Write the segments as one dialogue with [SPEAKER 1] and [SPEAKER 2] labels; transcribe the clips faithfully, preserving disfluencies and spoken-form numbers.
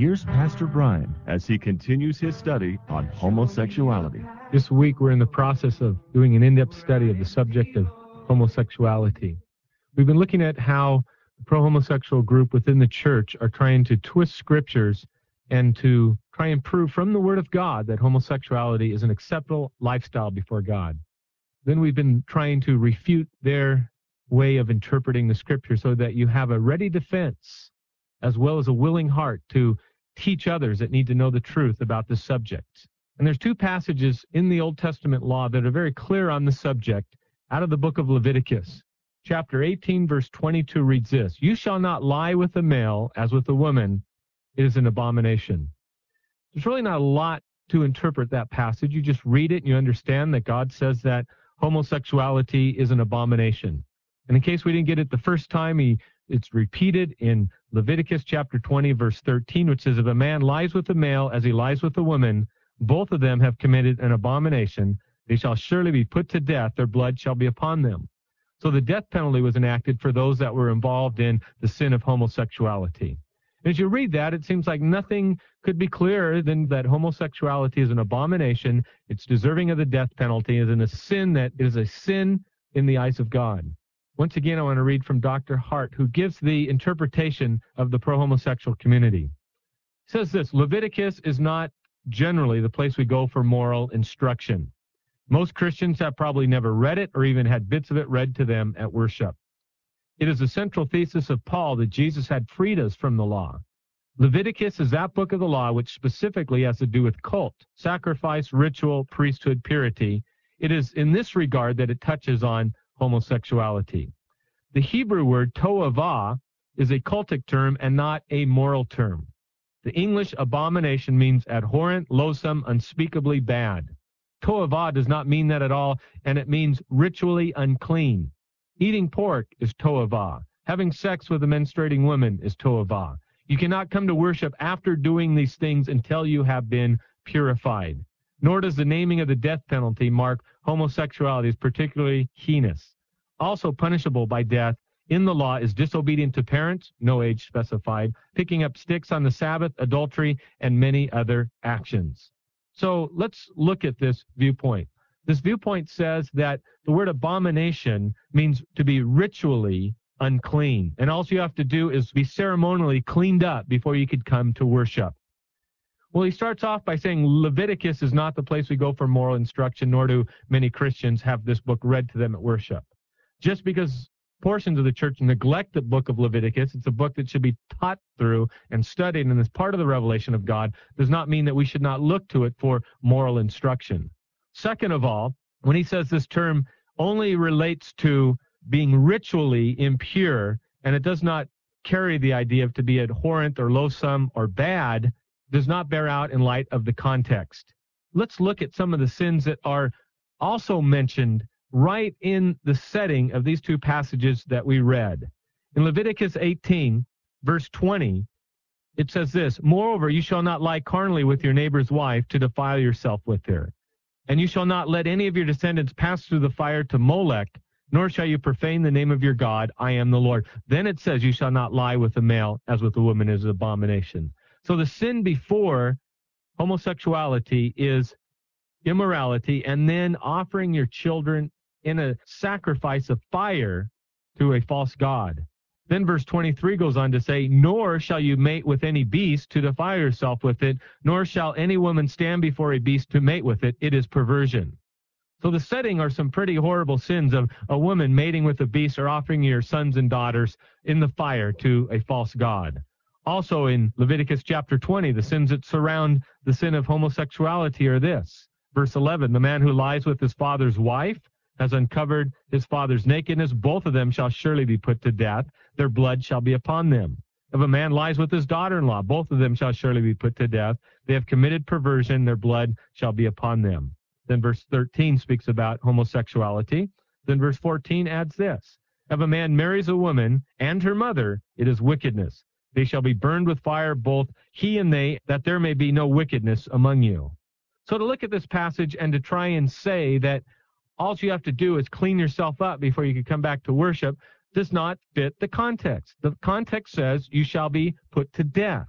[SPEAKER 1] here's Pastor Brian as he continues his study on homosexuality.
[SPEAKER 2] This week we're in the process of doing an in-depth study of the subject of homosexuality. We've been looking at how the pro-homosexual group within the church are trying to twist scriptures and to try and prove from the Word of God that homosexuality is an acceptable lifestyle before God. Then we've been trying to refute their way of interpreting the scripture so that you have a ready defense as well as a willing heart to teach others that need to know the truth about this subject. And there's two passages in the Old Testament law that are very clear on the subject out of the book of Leviticus. Chapter eighteen, verse twenty-two reads this: "You shall not lie with a male as with a woman. It is an abomination." There's really not a lot to interpret that passage. You just read it and you understand that God says that homosexuality is an abomination. And in case we didn't get it the first time, he, it's repeated in Leviticus chapter twenty, verse thirteen, which says, "If a man lies with a male as he lies with a woman, both of them have committed an abomination. They shall surely be put to death. Their blood shall be upon them." So the death penalty was enacted for those that were involved in the sin of homosexuality. As you read that, it seems like nothing could be clearer than that homosexuality is an abomination. It's deserving of the death penalty. It is a sin that is a sin in the eyes of God. Once again, I want to read from Doctor Hart, who gives the interpretation of the pro-homosexual community. He says this: "Leviticus is not generally the place we go for moral instruction. Most Christians have probably never read it or even had bits of it read to them at worship. It is the central thesis of Paul that Jesus had freed us from the law. Leviticus is that book of the law which specifically has to do with cult, sacrifice, ritual, priesthood, purity. It is in this regard that it touches on homosexuality. The Hebrew word to'avah is a cultic term and not a moral term. The English abomination means abhorrent, loathsome, unspeakably bad. To'avah does not mean that at all, and it means ritually unclean. Eating pork is to'avah. Having sex with a menstruating woman is to'avah. You cannot come to worship after doing these things until you have been purified. Nor does the naming of the death penalty mark homosexuality as particularly heinous. Also punishable by death in the law is disobedient to parents, no age specified, picking up sticks on the Sabbath, adultery, and many other actions." So let's look at this viewpoint. This viewpoint says that the word abomination means to be ritually unclean. And all you have to do is be ceremonially cleaned up before you could come to worship. Well, he starts off by saying Leviticus is not the place we go for moral instruction, nor do many Christians have this book read to them at worship. Just because portions of the church neglect the book of Leviticus, it's a book that should be taught through and studied and is part of the revelation of God, does not mean that we should not look to it for moral instruction. Second of all, when he says this term only relates to being ritually impure, and it does not carry the idea of to be abhorrent or loathsome or bad, does not bear out in light of the context. Let's look at some of the sins that are also mentioned right in the setting of these two passages that we read. In Leviticus eighteen, verse twenty, it says this: "Moreover, you shall not lie carnally with your neighbor's wife to defile yourself with her. And you shall not let any of your descendants pass through the fire to Molech, nor shall you profane the name of your God. I am the Lord." Then it says, "You shall not lie with a male as with a woman is an abomination." So the sin before homosexuality is immorality, and then offering your children in a sacrifice of fire to a false god. Then verse twenty-three goes on to say, "Nor shall you mate with any beast to defile yourself with it, nor shall any woman stand before a beast to mate with it. It is perversion." So the setting are some pretty horrible sins of a woman mating with a beast or offering your sons and daughters in the fire to a false god. Also in Leviticus chapter twenty, the sins that surround the sin of homosexuality are this. Verse eleven, "The man who lies with his father's wife has uncovered his father's nakedness. Both of them shall surely be put to death. Their blood shall be upon them. If a man lies with his daughter-in-law, both of them shall surely be put to death. They have committed perversion. Their blood shall be upon them." Then verse thirteen speaks about homosexuality. Then verse fourteen adds this: "If a man marries a woman and her mother, it is wickedness. They shall be burned with fire, both he and they, that there may be no wickedness among you." So to look at this passage and to try and say that all you have to do is clean yourself up before you can come back to worship does not fit the context. The context says you shall be put to death.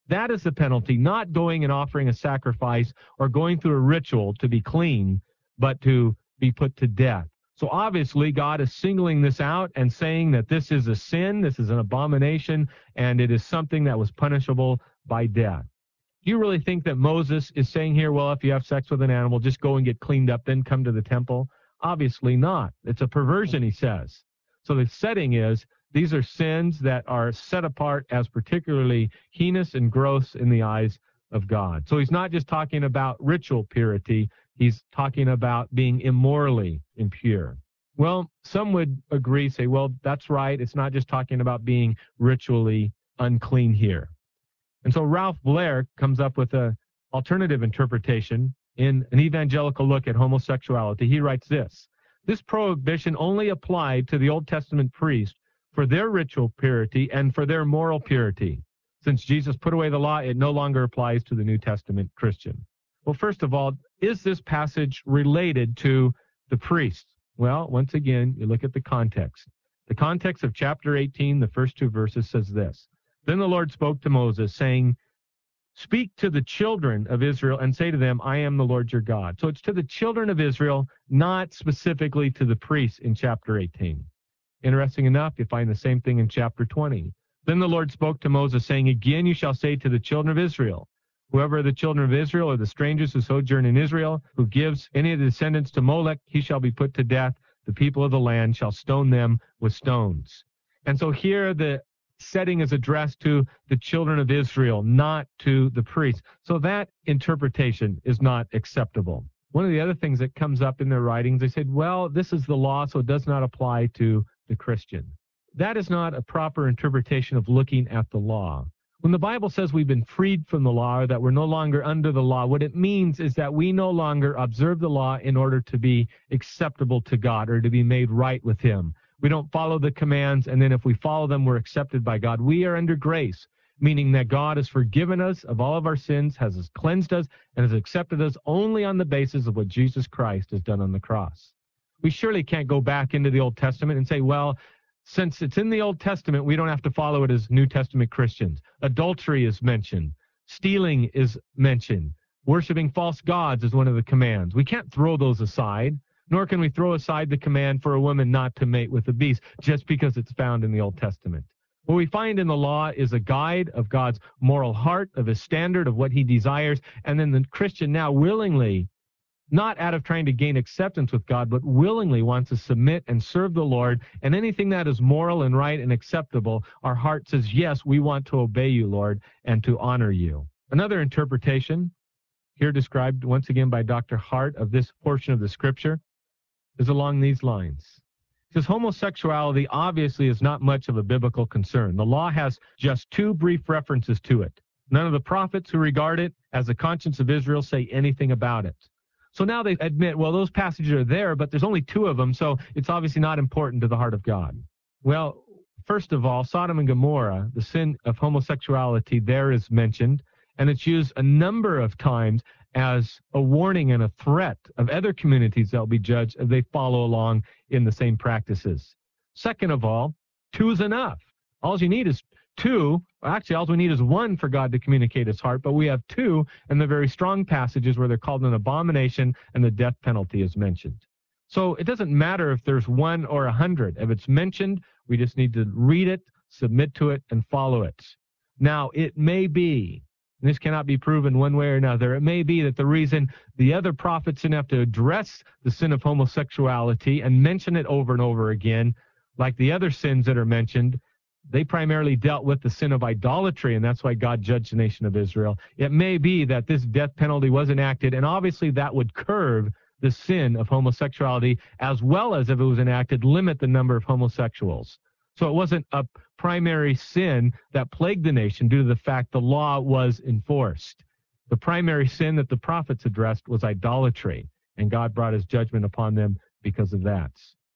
[SPEAKER 2] That is the penalty, not going and offering a sacrifice or going through a ritual to be clean, but to be put to death. So obviously, God is singling this out and saying that this is a sin, this is an abomination, and it is something that was punishable by death. Do you really think that Moses is saying here, well, if you have sex with an animal, just go and get cleaned up, then come to the temple? Obviously not. It's a perversion, he says. So the setting is, these are sins that are set apart as particularly heinous and gross in the eyes of God. So he's not just talking about ritual purity, he's talking about being immorally impure. Well, some would agree, say, well, that's right. It's not just talking about being ritually unclean here. And so Ralph Blair comes up with an alternative interpretation in an evangelical look at homosexuality. He writes this: this prohibition only applied to the Old Testament priest for their ritual purity and for their moral purity. Since Jesus put away the law, it no longer applies to the New Testament Christian. Well, first of all, is this passage related to the priests? Well, once again, you look at the context. The context of chapter eighteen, the first two verses, says this: Then the Lord spoke to Moses, saying, speak to the children of Israel and say to them, I am the Lord your God. So it's to the children of Israel, not specifically to the priests in chapter eighteen. Interesting enough, you find the same thing in chapter twenty. Then the Lord spoke to Moses, saying, again you shall say to the children of Israel, whoever of the children of Israel or the strangers who sojourn in Israel, who gives any of the descendants to Molech, he shall be put to death. The people of the land shall stone them with stones. And so here the setting is addressed to the children of Israel, not to the priests. So that interpretation is not acceptable. One of the other things that comes up in their writings, they said, well, this is the law, so it does not apply to the Christian. That is not a proper interpretation of looking at the law. When the Bible says we've been freed from the law, or that we're no longer under the law, what it means is that we no longer observe the law in order to be acceptable to God or to be made right with Him. We don't follow the commands, and then if we follow them, we're accepted by God. We are under grace, meaning that God has forgiven us of all of our sins, has cleansed us, and has accepted us only on the basis of what Jesus Christ has done on the cross. We surely can't go back into the Old Testament and say, well, since it's in the Old Testament, we don't have to follow it as New Testament Christians. Adultery is mentioned. Stealing is mentioned. Worshiping false gods is one of the commands. We can't throw those aside, nor can we throw aside the command for a woman not to mate with a beast just because it's found in the Old Testament. What we find in the law is a guide of God's moral heart, of His standard, of what He desires, and then the Christian now willingly, not out of trying to gain acceptance with God, but willingly wants to submit and serve the Lord, and anything that is moral and right and acceptable, our heart says, yes, we want to obey you, Lord, and to honor you. Another interpretation, here described once again by Doctor Hart of this portion of the Scripture, is along these lines. It says, homosexuality obviously is not much of a biblical concern. The law has just two brief references to it. None of the prophets who regard it as the conscience of Israel say anything about it. So now they admit, well, those passages are there, but there's only two of them, so it's obviously not important to the heart of God. Well, first of all, Sodom and Gomorrah, the sin of homosexuality there is mentioned, and it's used a number of times as a warning and a threat of other communities that will be judged if they follow along in the same practices. Second of all, two is enough. All you need is two. Actually, all we need is one for God to communicate His heart, but we have two in the very strong passages where they're called an abomination and the death penalty is mentioned. So it doesn't matter if there's one or a hundred. If it's mentioned, we just need to read it, submit to it, and follow it. Now, it may be, and this cannot be proven one way or another, it may be that the reason the other prophets didn't have to address the sin of homosexuality and mention it over and over again, like the other sins that are mentioned, they primarily dealt with the sin of idolatry, and that's why God judged the nation of Israel. It may be that this death penalty was enacted, and obviously that would curb the sin of homosexuality, as well as, if it was enacted, limit the number of homosexuals. So it wasn't a primary sin that plagued the nation due to the fact the law was enforced. The primary sin that the prophets addressed was idolatry, and God brought His judgment upon them because of that.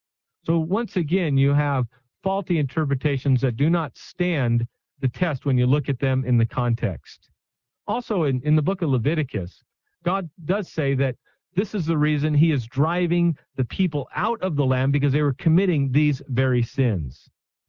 [SPEAKER 2] So once again, you have faulty interpretations that do not stand the test when you look at them in the context. Also, in, in the book of Leviticus, God does say that this is the reason He is driving the people out of the land, because they were committing these very sins.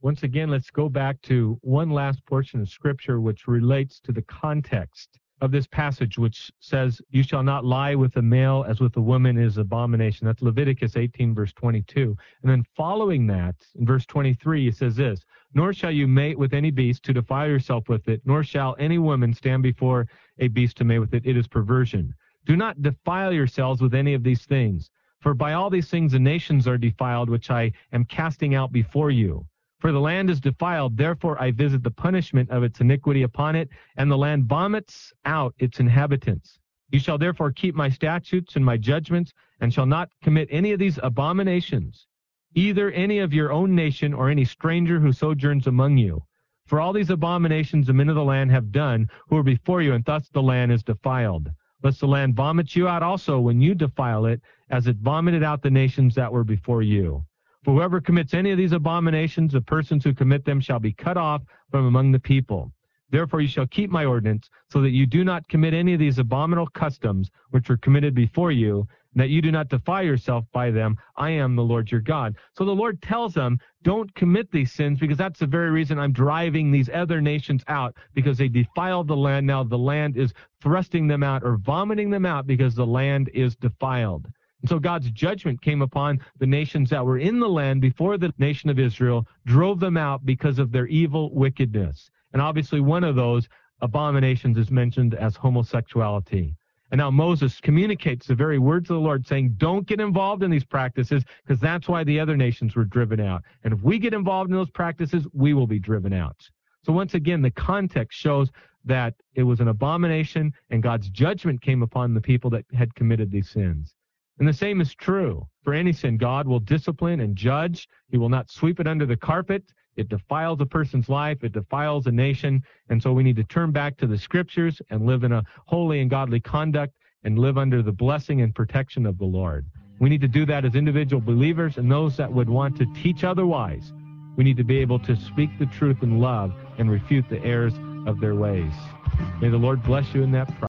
[SPEAKER 2] Once again, let's go back to one last portion of Scripture which relates to the context of this passage, which says, you shall not lie with a male as with a woman is abomination. That's Leviticus eighteen, verse twenty-two. And then following that, in verse twenty-three, it says this, nor shall you mate with any beast to defile yourself with it, nor shall any woman stand before a beast to mate with it. It is perversion. Do not defile yourselves with any of these things. For by all these things the nations are defiled, which I am casting out before you. For the land is defiled, therefore I visit the punishment of its iniquity upon it, and the land vomits out its inhabitants. You shall therefore keep my statutes and my judgments, and shall not commit any of these abominations, either any of your own nation or any stranger who sojourns among you. For all these abominations the men of the land have done who are before you, and thus the land is defiled. Lest the land vomit you out also when you defile it, as it vomited out the nations that were before you. For whoever commits any of these abominations, the persons who commit them shall be cut off from among the people. Therefore you shall keep my ordinance, so that you do not commit any of these abominable customs which were committed before you, and that you do not defile yourself by them. I am the Lord your God. So the Lord tells them, don't commit these sins, because that's the very reason I'm driving these other nations out, because they defiled the land. Now the land is thrusting them out or vomiting them out because the land is defiled. And so God's judgment came upon the nations that were in the land before the nation of Israel, drove them out because of their evil wickedness. And obviously one of those abominations is mentioned as homosexuality. And now Moses communicates the very words of the Lord, saying, don't get involved in these practices, because that's why the other nations were driven out. And if we get involved in those practices, we will be driven out. So once again, the context shows that it was an abomination, and God's judgment came upon the people that had committed these sins. And the same is true for any sin. God will discipline and judge. He will not sweep it under the carpet. It defiles a person's life. It defiles a nation. And so we need to turn back to the Scriptures and live in a holy and godly conduct and live under the blessing and protection of the Lord. We need to do that as individual believers, and those that would want to teach otherwise. We need to be able to speak the truth in love and refute the errors of their ways. May the Lord bless you in that process.